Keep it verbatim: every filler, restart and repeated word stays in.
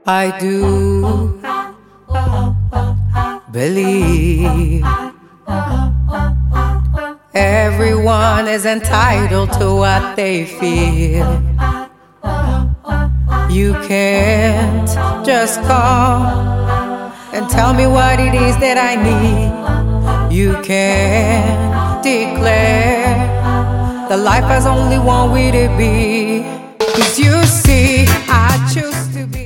I do believe everyone is entitled to what they feel. You can't just call and tell me what it is that I need. You can't declare that life has only one way to be. 'Cause you see, I choose to be